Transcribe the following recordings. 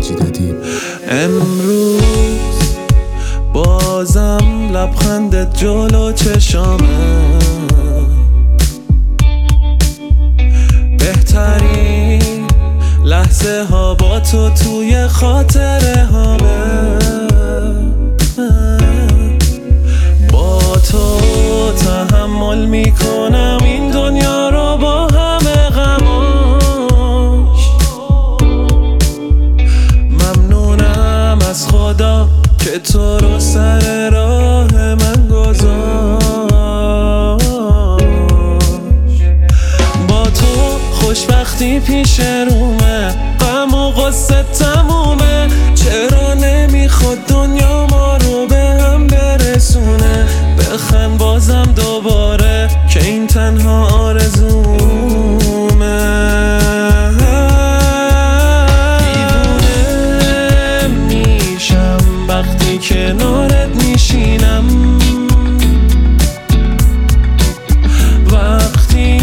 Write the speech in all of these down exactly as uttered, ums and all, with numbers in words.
مجید ادیب. امروز بازم لبخندت جلو چشامه، بهترین لحظه ها با تو توی خاطره هامه. با تو تحمل میکنم این دنیا رو با همه غماش. ممنونم از خدا که تو رو سر راه من گذاشت. با تو خوشبختی پیش رومه، غم و غصه تمومه. چرا نمیخواد دنیا ما رو به هم برسونه؟ بخند بازم دوباره که این تنها آرزومه. دیوونه میشم وقتی کنارت میشینم، وقتی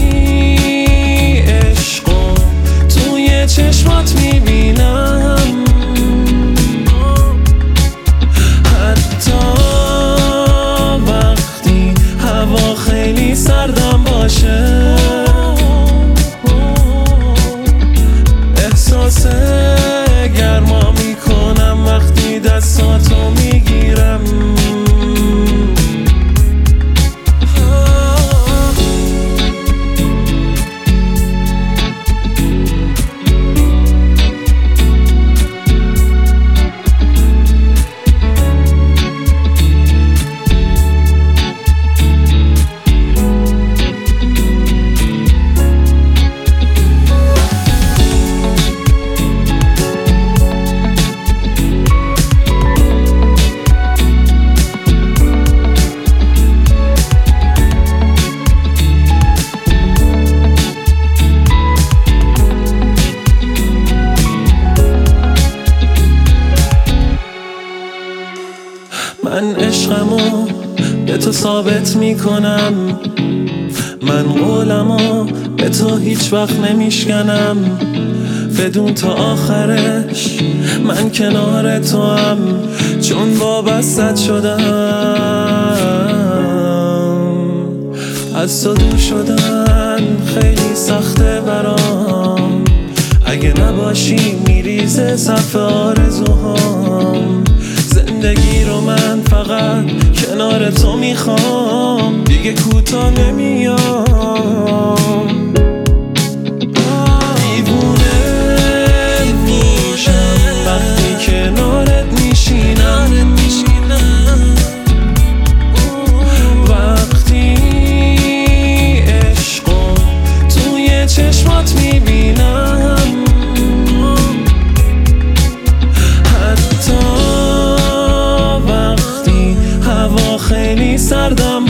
عشقو توی چشمات میبینم، حتی وقتی هوا خیلی سردم باشه. احساس گرما میکنم وقتی دستاتو میگیرم. من عشقمو به تو ثابت میکنم، من قولمو به تو هیچ وقت نمیشکنم. بدون تا آخرش من کنار تو هم، چون وابستت شدم. از تو دور شدن خیلی سخته برام، اگه نباشی میریزه صف آرزوهام. زندگی رو من فقط کنار تو میخوام، دیگه کوتاه نمیام. دیوونه میشم وقتی کنارت میشینم، وقتی عشقو توی چشمات میبینم، حتی خیلی سردم